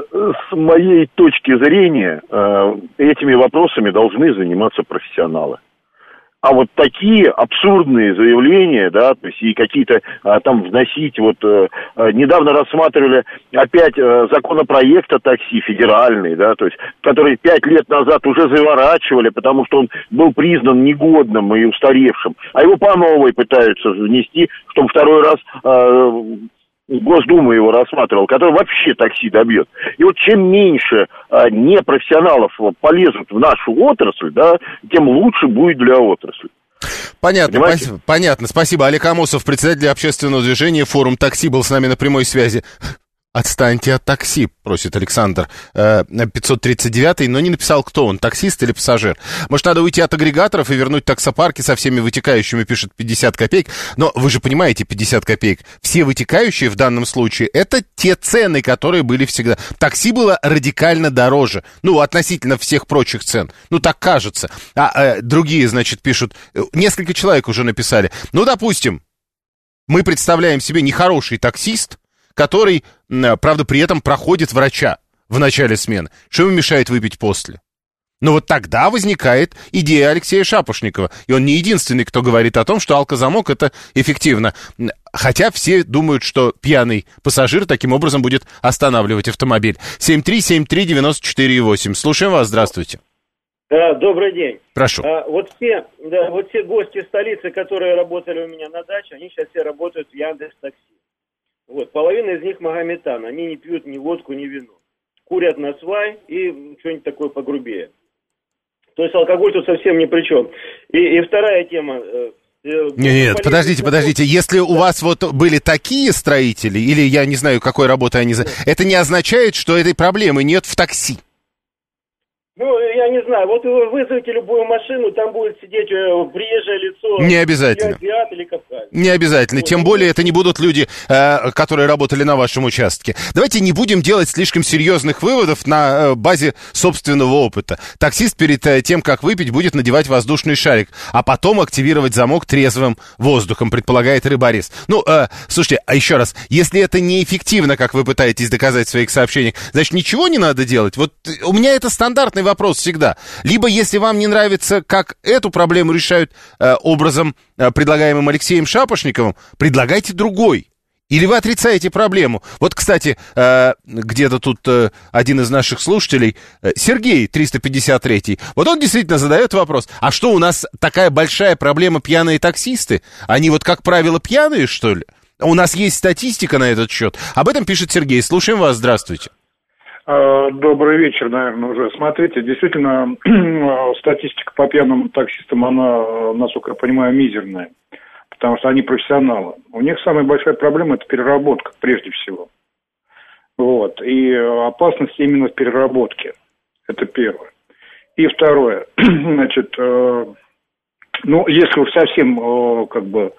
С моей точки зрения, э, этими вопросами должны заниматься профессионалы. А вот такие абсурдные заявления, да, то есть и какие-то а, там вносить, вот а, недавно рассматривали опять а, законопроект о такси федеральный, да, то есть, который пять лет назад уже заворачивали, потому что он был признан негодным и устаревшим, а его по новой пытаются внести, чтобы второй раз а, Госдума его рассматривал, который вообще такси добьет. И вот чем меньше а, непрофессионалов полезут в нашу отрасль, да, тем лучше будет для отрасли. Понятно, спасибо, понятно. Спасибо. Олег Амосов, председатель общественного движения «Форум такси», был с нами на прямой связи. Отстаньте от такси, просит Александр пятьсот тридцать девятый, но не написал, кто он, таксист или пассажир. Может, надо уйти от агрегаторов и вернуть таксопарки со всеми вытекающими, пишет пятьдесят копеек. Но вы же понимаете, пятьдесят копеек. Все вытекающие в данном случае — это те цены, которые были всегда. Такси было радикально дороже, ну, относительно всех прочих цен. Ну, так кажется. А э, другие, значит, пишут, несколько человек уже написали. Ну, допустим, мы представляем себе нехороший таксист, который, правда, при этом проходит врача в начале смены. Что ему мешает выпить после? Но вот тогда возникает идея Алексея Шапошникова. И он не единственный, кто говорит о том, что алкозамок — это эффективно. Хотя все думают, что пьяный пассажир таким образом будет останавливать автомобиль. семь три семь три девять четыре восемь. Слушаем вас, здравствуйте. Да, добрый день. Прошу. А, вот все, да, вот все гости столицы, которые работали у меня на даче, они сейчас все работают в Яндекс.Такси. Вот, половина из них магометан, они не пьют ни водку, ни вино. Курят на свай и что-нибудь такое погрубее. То есть алкоголь тут совсем ни при чем. И, и вторая тема. Нет, нет, подождите, подождите. Если у вас вот были такие строители, или я не знаю, какой работой они... Это не означает, что этой проблемы нет в такси. Ну, я не знаю, вот вы вызовете любую машину, там будет сидеть приезжее лицо. Не обязательно. Азиат или Кавказец. Не обязательно. Тем более это не будут люди, э, которые работали на вашем участке. Давайте не будем делать слишком серьезных выводов на э, базе собственного опыта. Таксист перед э, тем, как выпить, будет надевать воздушный шарик, а потом активировать замок трезвым воздухом, предполагает Рыбарис. Ну, э, слушайте, а еще раз, если это неэффективно, как вы пытаетесь доказать в своих сообщениях, значит, ничего не надо делать? Вот у меня это стандартный вопрос всегда. Либо, если вам не нравится, как эту проблему решают э, образом, э, предлагаемым Алексеем Шапошниковым, предлагайте другой. Или вы отрицаете проблему. Вот, кстати, э, где-то тут э, один из наших слушателей, э, Сергей, триста пятьдесят третий, вот он действительно задает вопрос, а что, у нас такая большая проблема пьяные таксисты? Они вот, как правило, пьяные, что ли? У нас есть статистика на этот счет. Об этом пишет Сергей. Слушаем вас, здравствуйте. Добрый вечер, наверное, уже. Смотрите, действительно, статистика по пьяным таксистам, она, насколько я понимаю, мизерная, потому что они профессионалы. У них самая большая проблема – это переработка, прежде всего. Вот. И опасность именно в переработке. Это первое. И второе. Значит, ну, если уж совсем, как бы,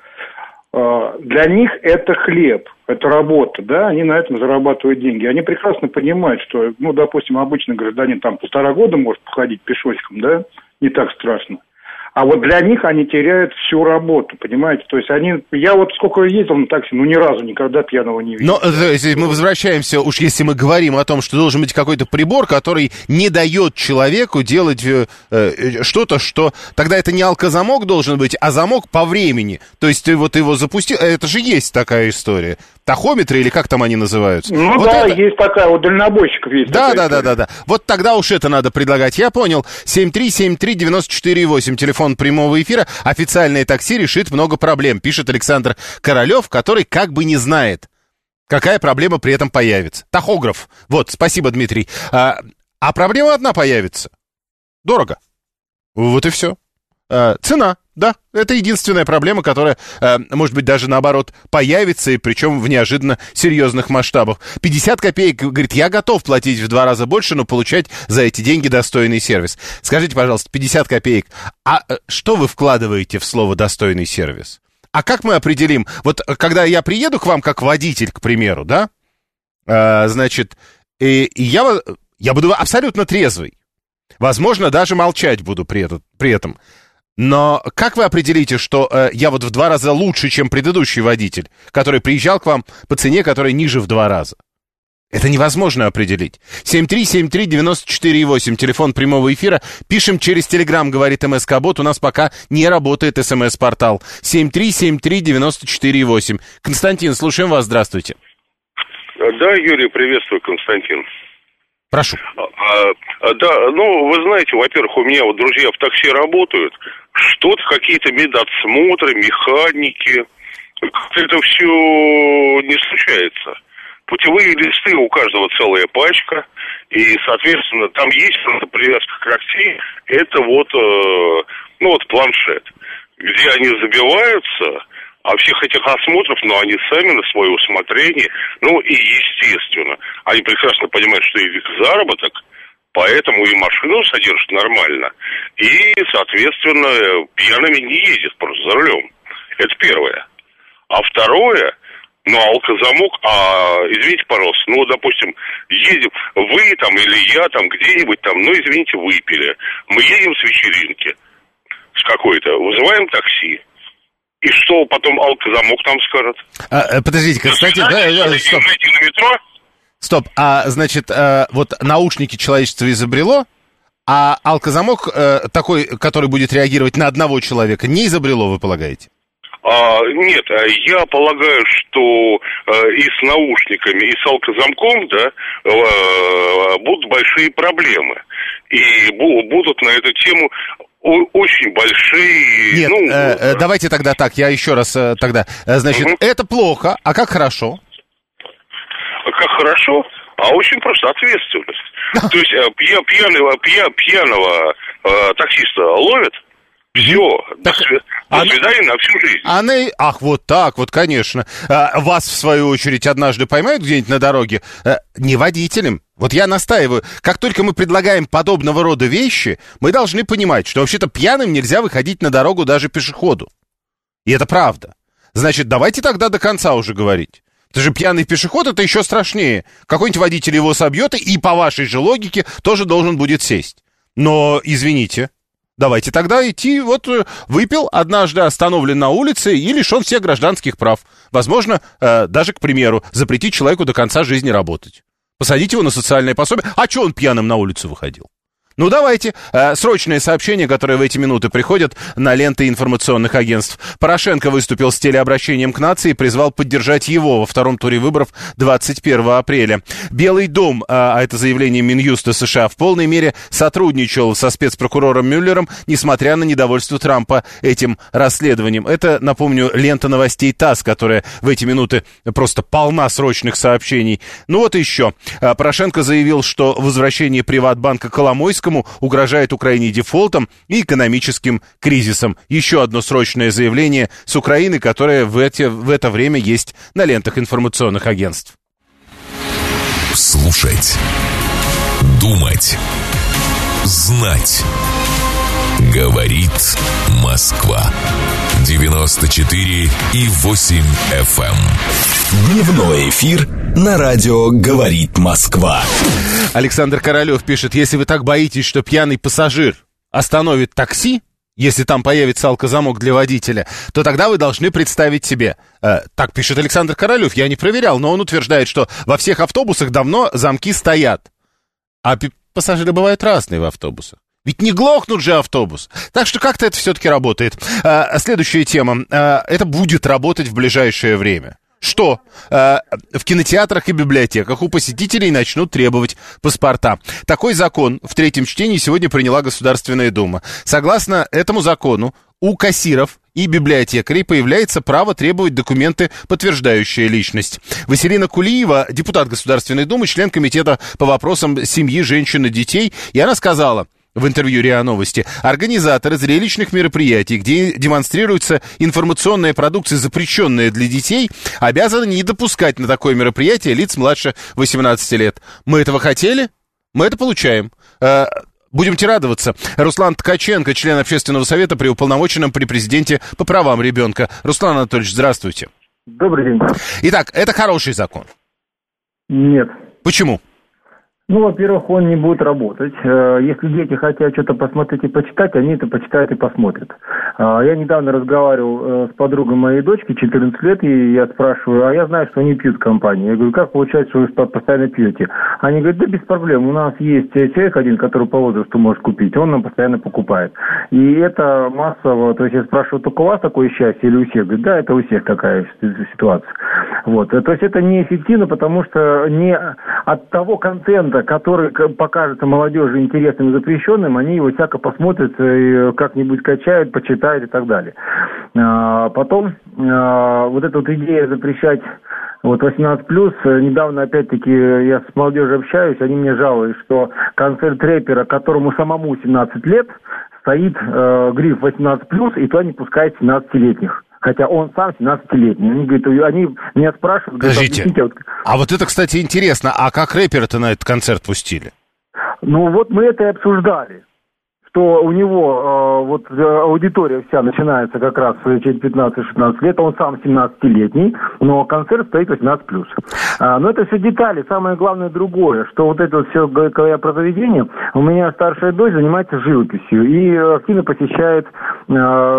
для них это хлеб, это работа, да, они на этом зарабатывают деньги. Они прекрасно понимают, что, ну, допустим, обычный гражданин там полтора года может походить пешочком, да, не так страшно. А вот для них они теряют всю работу, понимаете? То есть они... Я вот сколько ездил на такси, ну, ни разу никогда пьяного не видел. Но если мы возвращаемся, уж если мы говорим о том, что должен быть какой-то прибор, который не дает человеку делать э, э, что-то, что... Тогда это не алкозамок должен быть, а замок по времени. То есть ты вот его запустил... Это же есть такая история. Тахометры или как там они называются? Ну вот да, это... есть такая, у дальнобойщиков есть да, такая да, да, да, да. Вот тогда уж это надо предлагать. Я понял. семь три семь три девять четыре восемь, телефон прямого эфира. Официальное такси решит много проблем, пишет Александр Королев, который как бы не знает, какая проблема при этом появится. Тахограф. Вот, спасибо, Дмитрий. А, а проблема одна появится. Дорого. Вот и все. А, цена. Да, это единственная проблема, которая, э, может быть, даже наоборот появится, и причем в неожиданно серьезных масштабах. пятьдесят копеек, говорит, я готов платить в два раза больше, но получать за эти деньги достойный сервис. Скажите, пожалуйста, пятьдесят копеек, а что вы вкладываете в слово «достойный сервис»? А как мы определим? Вот когда я приеду к вам как водитель, к примеру, да, э, значит, и, и я, я буду абсолютно трезвый. Возможно, даже молчать буду при, это, при этом. Но как вы определите, что э, я вот в два раза лучше, чем предыдущий водитель, который приезжал к вам по цене, которая ниже в два раза? Это невозможно определить. семь три семь три девять четыре восемь, телефон прямого эфира. Пишем через Телеграм, говорит МСК-бот. У нас пока не работает СМС-портал. семь три семь три девять четыре восемь. Константин, слушаем вас, здравствуйте. Да, Юрий, приветствую, Константин. Прошу. А, да, ну, вы знаете, во-первых, у меня вот друзья в такси работают, что-то, какие-то медосмотры, механики, это все не случается. Путевые листы у каждого целая пачка, и, соответственно, там есть привязка к такси, это вот, э, ну, вот планшет, где они забиваются, а всех этих осмотров, ну, они сами на свое усмотрение, ну, и естественно, они прекрасно понимают, что их заработок, поэтому и машину содержат нормально, и, соответственно, пьяными не ездят просто за рулем. Это первое. А второе, ну, алкозамок, а, извините, пожалуйста, ну, допустим, едем, вы там или я там где-нибудь там, ну, извините, выпили, мы едем с вечеринки, с какой-то, вызываем такси. И что потом алкозамок там скажет? А, подождите, Константин, да, да, да, стоп. На метро? Стоп, а значит, а, вот наушники человечество изобрело, а алкозамок а, такой, который будет реагировать на одного человека, не изобрело, вы полагаете? А, нет, я полагаю, что а, и с наушниками, и с алкозамком, да, а, будут большие проблемы. И бу- будут на эту тему очень большие... Нет, ну, э, давайте тогда так, я еще раз э, тогда. Значит, угу. Это плохо, а как хорошо? А как хорошо? А очень просто ответственность. То есть пья, пьяного, пья, пьяного э, таксиста ловят, все, до, свид... она... до свидания на всю жизнь. Она... Ах, вот так, вот, конечно. А, вас, в свою очередь, однажды поймают где-нибудь на дороге? А, не водителем. Вот я настаиваю, как только мы предлагаем подобного рода вещи, мы должны понимать, что вообще-то пьяным нельзя выходить на дорогу даже пешеходу. И это правда. Значит, давайте тогда до конца уже говорить. Это же пьяный пешеход, это еще страшнее. Какой-нибудь водитель его собьет, и по вашей же логике тоже должен будет сесть. Но, извините, давайте тогда идти, вот выпил, однажды остановлен на улице и лишен всех гражданских прав. Возможно, э, даже, к примеру, запретить человеку до конца жизни работать. Посадить его на социальное пособие. А что он пьяным на улицу выходил? Ну, давайте. Э, срочные сообщения, которые в эти минуты приходят на ленты информационных агентств. Порошенко выступил с телеобращением к нации и призвал поддержать его во втором туре выборов двадцать первого апреля. Белый дом, э, а это заявление Минюста США, в полной мере сотрудничал со спецпрокурором Мюллером, несмотря на недовольство Трампа этим расследованием. Это, напомню, лента новостей ТАСС, которая в эти минуты просто полна срочных сообщений. Ну вот еще. Э, Порошенко заявил, что возвращение Приватбанка Коломойскому угрожает Украине дефолтом и экономическим кризисом. Еще одно срочное заявление с Украины, которое в, эти, в это время есть на лентах информационных агентств. Слушать, думать, знать. Говорит Москва. девяносто четыре и восемь эф эм. Дневной эфир на радио «Говорит Москва». Александр Королев пишет: если вы так боитесь, что пьяный пассажир остановит такси, если там появится алкозамок для водителя, то тогда вы должны представить себе. Э, так пишет Александр Королев, я не проверял, но он утверждает, что во всех автобусах давно замки стоят. А п- пассажиры бывают разные в автобусах. Ведь не глохнут же автобус. Так что как-то это все-таки работает. А, следующая тема. А, это будет работать в ближайшее время. Что? А, в кинотеатрах и библиотеках у посетителей начнут требовать паспорта. Такой закон в третьем чтении сегодня приняла Государственная Дума. Согласно этому закону, у кассиров и библиотекарей появляется право требовать документы, подтверждающие личность. Василина Кулиева, депутат Государственной Думы, член комитета по вопросам семьи, женщин и детей, и она сказала в интервью РИА Новости: организаторы зрелищных мероприятий, где демонстрируется информационная продукция, запрещенная для детей, обязаны не допускать на такое мероприятие лиц младше восемнадцати лет. Мы этого хотели? Мы это получаем. Будемте радоваться. Руслан Ткаченко, член Общественного совета при уполномоченном при президенте по правам ребенка. Руслан Анатольевич, здравствуйте. Добрый день. Итак, это хороший закон? Нет. Почему? Ну, во-первых, он не будет работать. Если дети хотят что-то посмотреть и почитать, они это почитают и посмотрят. Я недавно разговаривал с подругой моей дочки, четырнадцать лет, и я спрашиваю: а я знаю, что они пьют в компании. Я говорю: как получается, что вы постоянно пьете? Они говорят: да без проблем, у нас есть человек один, который по возрасту может купить, он нам постоянно покупает. И это массово, то есть я спрашиваю: только у вас такое счастье или у всех? Говорят: да, это у всех такая ситуация. Вот. То есть это неэффективно, потому что не от того контента, который покажется молодежи интересным и запрещенным, они его всяко посмотрят, и как-нибудь качают, почитают и так далее. А потом а, вот эта вот идея запрещать вот восемнадцать плюс, недавно опять-таки я с молодежью общаюсь, они мне жалуются, что концерт рэпера, которому самому семнадцать лет, стоит э, гриф восемнадцать плюс, и туда не пускает семнадцатилетних. Хотя он сам семнадцатилетний. Они, говорят, они меня спрашивают... Подождите, говорят, а вот это, кстати, интересно. А как рэпера-то на этот концерт пустили? Ну, вот мы это и обсуждали. Что у него э, вот аудитория вся начинается как раз через пятнадцать-шестнадцать лет, он сам семнадцатилетний, но концерт стоит восемнадцать плюс. А, но это все детали. Самое главное другое, что вот это вот все, говоря про заведение, у меня старшая дочь занимается живописью и активно посещает э,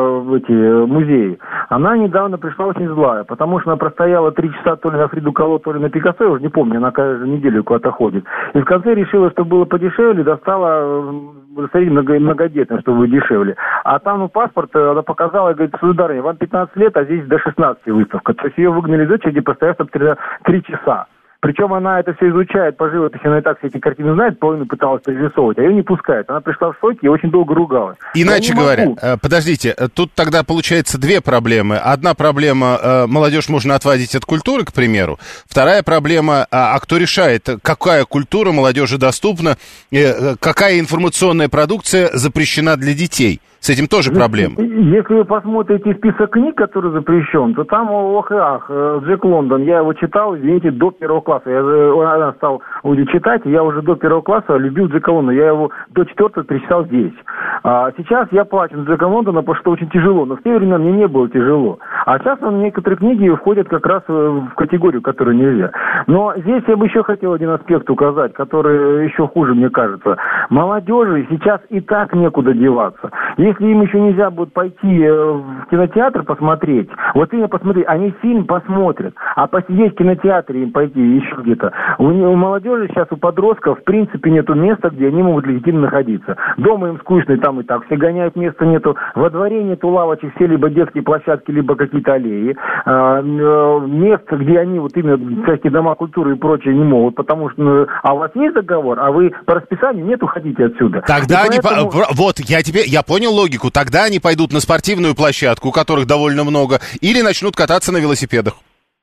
эти музеи. Она недавно пришла очень злая, потому что она простояла три часа то ли на Фриду Кало, то ли на Пикассо, я уже не помню, она каждую неделю куда-то ходит. И в конце решила, что было подешевле, достала много многодетным, чтобы дешевле. А там, ну, паспорт она показала и говорит: сударыня, вам пятнадцать лет, а здесь до шестнадцати выставка. То есть ее выгнали из очереди, постояв три часа. Причем она это все изучает по живописи, она и так все эти картины знает, половину пыталась прорисовывать, а ее не пускает. Она пришла в шоке и очень долго ругалась. Иначе говоря, подождите, тут тогда получается две проблемы. Одна проблема, молодежь можно отводить от культуры, к примеру. Вторая проблема, а кто решает, какая культура молодежи доступна, какая информационная продукция запрещена для детей? С этим тоже проблема. Если вы посмотрите список книг, который запрещен, то там, ох и ах, Джек Лондон, я его читал, извините, до первого класса. Я же стал читать, я уже до первого класса любил Джека Лондона. Я его до четвертого перечитал здесь. А сейчас я плачу на Джека Лондона, потому что очень тяжело. Но в те времена мне не было тяжело. А сейчас некоторые книги входят как раз в категорию, которую нельзя. Но здесь я бы еще хотел один аспект указать, который еще хуже, мне кажется. Молодежи сейчас и так некуда деваться. Если им еще нельзя будет пойти в кинотеатр посмотреть, вот именно посмотреть, они фильм посмотрят, а посидеть в кинотеатре им пойти еще где-то. У, у молодежи сейчас, у подростков, в принципе, нету места, где они могут легитимно находиться. Дома им скучно, и там и так все гоняют, места нету. Во дворе нету лавочек, все либо детские площадки, либо какие-то аллеи. А, мест, где они вот именно всякие дома культуры и прочее не могут, потому что, а у вас есть договор, а вы по расписанию нет, уходите отсюда. Тогда они, поэтому... по... вот, я тебе, я понял логику, тогда они пойдут на спортивную площадку, у которых довольно много, или начнут кататься на велосипедах.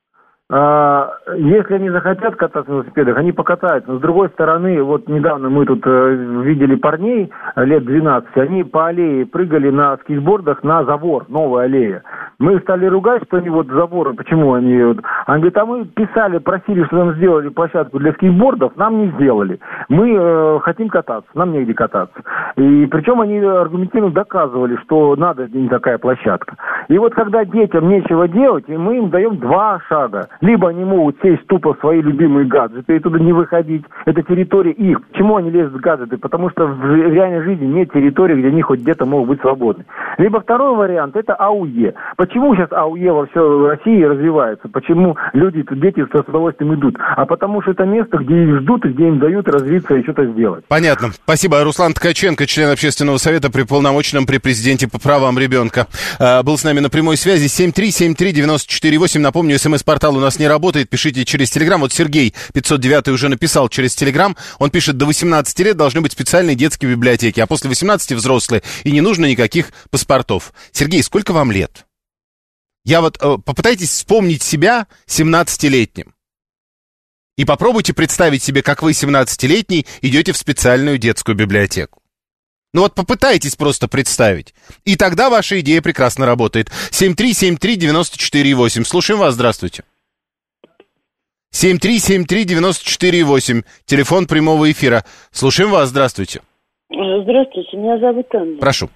Если они захотят кататься на велосипедах, они покатаются. Но с другой стороны, вот недавно мы тут э, видели парней лет двенадцати, они по аллее прыгали на скейтбордах на забор, новая аллея. Мы стали ругать, что они вот заборы, почему они... Вот... Они говорят, а мы писали, просили, что нам сделали площадку для скейтбордов, нам не сделали. Мы э, хотим кататься, нам негде кататься. И причем они аргументированно доказывали, что надо не такая площадка. И вот когда детям нечего делать, мы им даем два шага. Либо они могут сесть тупо в свои любимые гаджеты и туда не выходить. Это территория их. Почему они лезут в гаджеты? Потому что в реальной жизни нет территории, где они хоть где-то могут быть свободны. Либо второй вариант – это АУЕ. Почему сейчас АУЕ во всей России развивается? Почему люди, дети с удовольствием идут? А потому что это место, где их ждут и где им дают развиться и что-то сделать. Понятно. Спасибо. Руслан Ткаченко, член общественного совета при полномочном при президенте по правам ребенка, был с нами на прямой связи. семь три семь три девять четыре восемь. Напомню, смс-портал у нас не работает, пишите через Телеграм. Вот Сергей пятьсот девять уже написал через Телеграм. Он пишет, до восемнадцати лет должны быть специальные детские библиотеки, а после восемнадцати взрослые, и не нужно никаких паспортов. Сергей, сколько вам лет? Я вот, э, попытайтесь вспомнить себя семнадцатилетним. И попробуйте представить себе, как вы, семнадцатилетний, идете в специальную детскую библиотеку. Ну вот попытайтесь просто представить. И тогда ваша идея прекрасно работает. семь три семь три девять четыре восемь. Слушаем вас, здравствуйте. семь три семь три девять четыре восемь. Телефон прямого эфира. Слушаем вас, здравствуйте. Здравствуйте, меня зовут Анна. Прошу.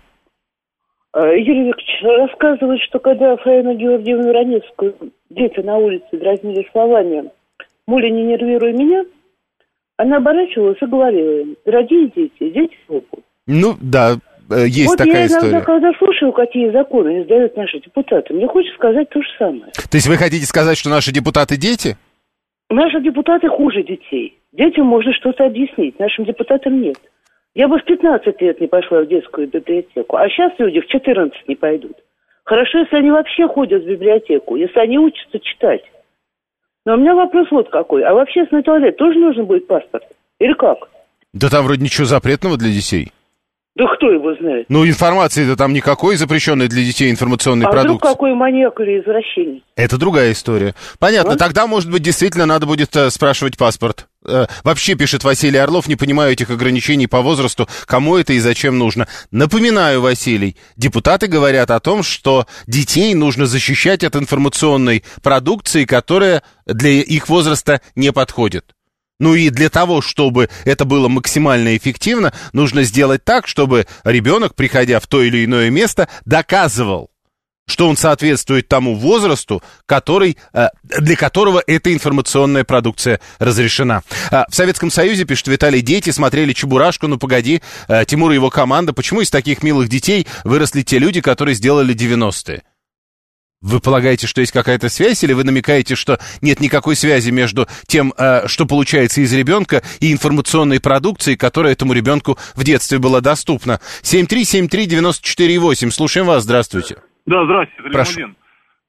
Юрий Викторович, рассказывают, что когда Фаину Георгиевну Раневскую дети на улице дразнили словами «Муля, не нервируй меня», она оборачивалась и говорила им: «Дорогие дети, идите в опу». Ну, да, есть вот такая история. Вот я иногда, когда слушаю, какие законы издают наши депутаты, мне хочется сказать то же самое. То есть вы хотите сказать, что наши депутаты дети? Наши депутаты хуже детей. Детям можно что-то объяснить, нашим депутатам нет. Я бы в пятнадцать лет не пошла в детскую библиотеку, а сейчас люди в четырнадцать не пойдут. Хорошо, если они вообще ходят в библиотеку, если они учатся читать. Но у меня вопрос вот какой. А в общественный туалет тоже нужен будет паспорт? Или как? Да там вроде ничего запретного для детей. Да кто его знает? Ну, информации-то там никакой запрещенной для детей информационной а продукции. А вдруг какой маньяк или извращенец? Это другая история. Понятно, а? Тогда, может быть, действительно надо будет э, спрашивать паспорт. Э, вообще, пишет Василий Орлов, не понимаю этих ограничений по возрасту, кому это и зачем нужно. Напоминаю, Василий, депутаты говорят о том, что детей нужно защищать от информационной продукции, которая для их возраста не подходит. Ну и для того, чтобы это было максимально эффективно, нужно сделать так, чтобы ребенок, приходя в то или иное место, доказывал, что он соответствует тому возрасту, который, для которого эта информационная продукция разрешена. В Советском Союзе, пишет Виталий, дети смотрели «Чебурашку», ну погоди, Тимур и его команда. Почему из таких милых детей выросли те люди, которые сделали девяностые? Вы полагаете, что есть какая-то связь, или вы намекаете, что нет никакой связи между тем, что получается из ребенка, и информационной продукцией, которая этому ребенку в детстве была доступна? семь три семь три девять четыре восемь. Слушаем вас, здравствуйте. Да, здравствуйте, Прошу. Галимудин.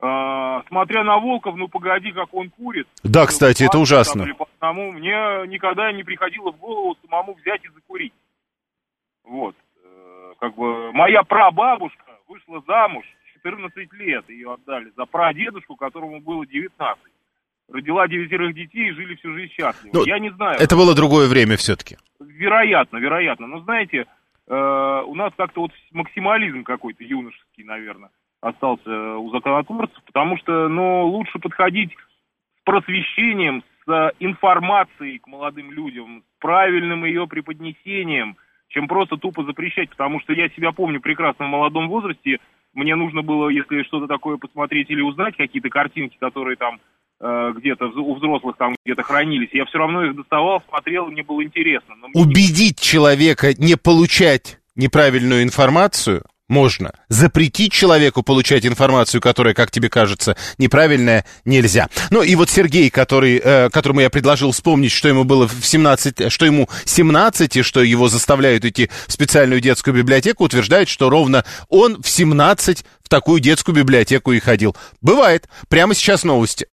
э, смотря на Волков, ну погоди, как он курит. Да, кстати, это ужасно. По одному, мне никогда не приходило в голову самому взять и закурить. Вот. Э, как бы моя прабабушка вышла замуж в четырнадцать лет, ее отдали за прадедушку, которому было девятнадцать. Родила девятерых детей и жили всю жизнь счастливо. Ну, я не знаю. Это было другое время все-таки. Вероятно, вероятно. Но знаете, э, у нас как-то вот максимализм какой-то юношеский, наверное, остался у законотворцев, потому что, ну, лучше подходить с просвещением, с информацией к молодым людям, с правильным ее преподнесением, чем просто тупо запрещать, потому что я себя помню прекрасно в молодом возрасте, мне нужно было, если что-то такое посмотреть или узнать, какие-то картинки, которые там где-то у взрослых там где-то хранились, я все равно их доставал, смотрел, мне было интересно. Но Убедить не... человека не получать неправильную информацию можно. Запретить человеку получать информацию, которая, как тебе кажется, неправильная, нельзя. Ну и вот Сергей, который, э, которому я предложил вспомнить, что ему было в семнадцать, что ему семнадцать, и что его заставляют идти в специальную детскую библиотеку, утверждает, что ровно он в семнадцать в такую детскую библиотеку и ходил. Бывает. Прямо сейчас новости.